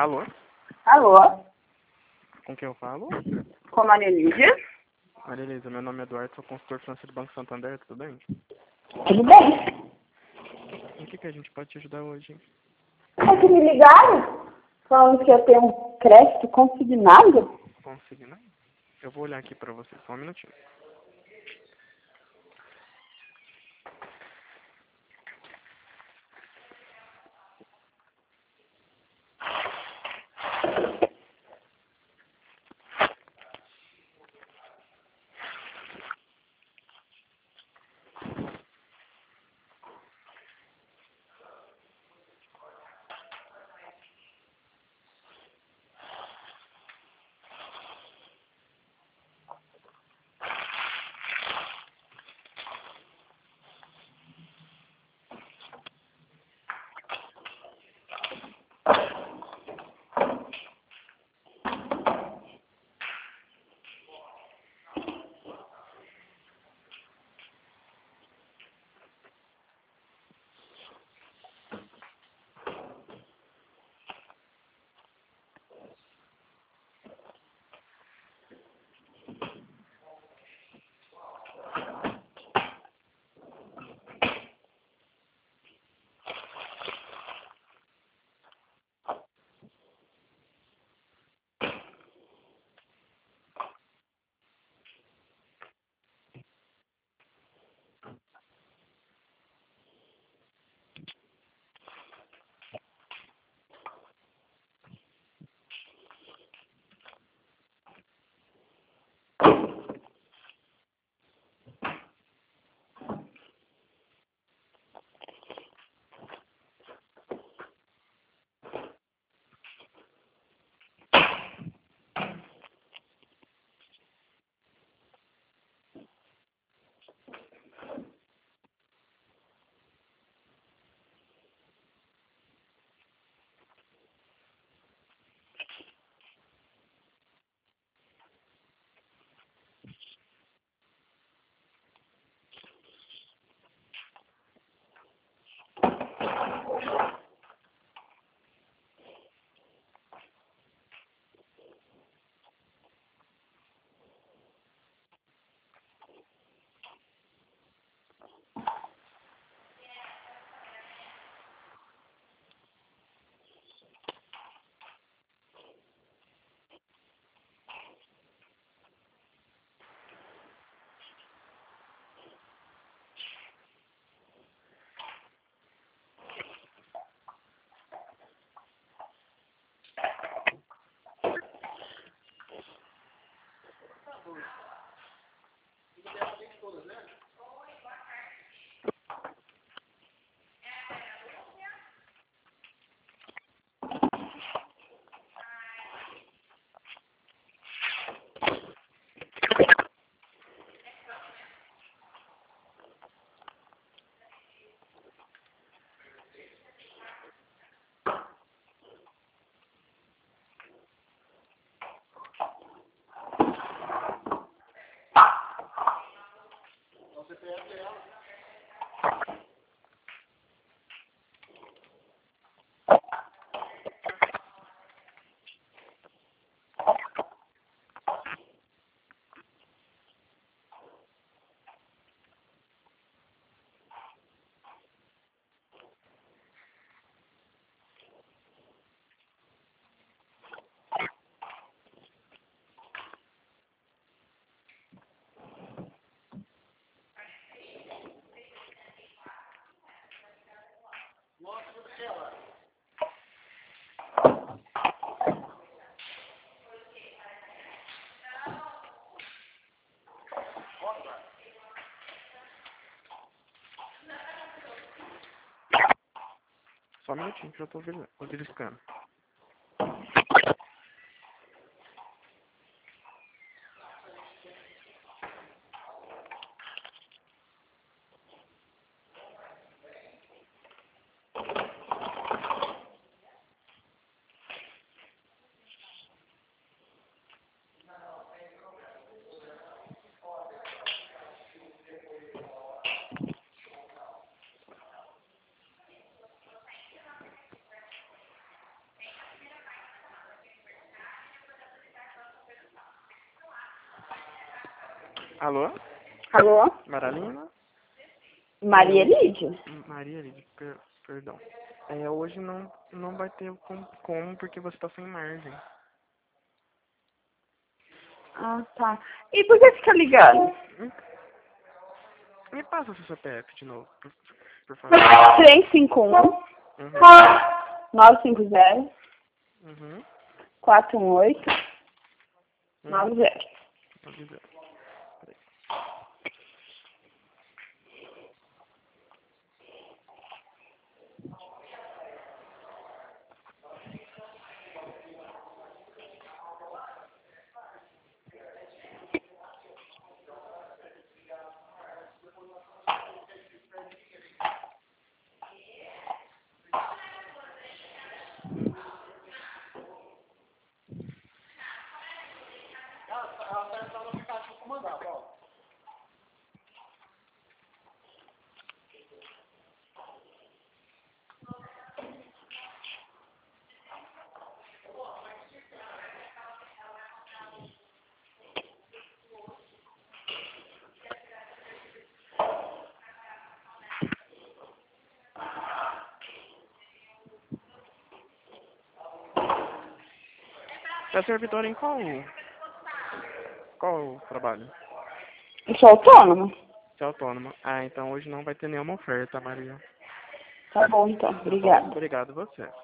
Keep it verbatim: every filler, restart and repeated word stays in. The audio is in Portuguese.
Alô? Alô? Com quem eu falo? Com a Maria Lídia? Maria Elisa, meu nome é Eduardo, sou consultor financeiro do Banco Santander, tudo bem? Tudo bem? Em que, que a gente pode te ajudar hoje? É que me ligaram falando que eu tenho um crédito consignado. Consignado? Eu vou olhar aqui pra você, só um minutinho. Só um minutinho que eu tô ver- tô verificando. Alô? Alô? Maralina? Maria Lídia? Maria Lídia, per, perdão. É, hoje não, não vai ter como, como porque você tá sem margem. Ah, tá. E por que você tá ligando? Me passa o seu C P F de novo, por, por favor. três cinco um, Uhum. nove cinco zero, Uhum. quatro um oito, Uhum. nove zero. Nove zero. Peraí. É servidor em qual, qual trabalho? Eu sou autônoma? Você é autônoma. Ah, então hoje não vai ter nenhuma oferta, Maria. Tá bom, então. Tá bom? Obrigada. Obrigado você.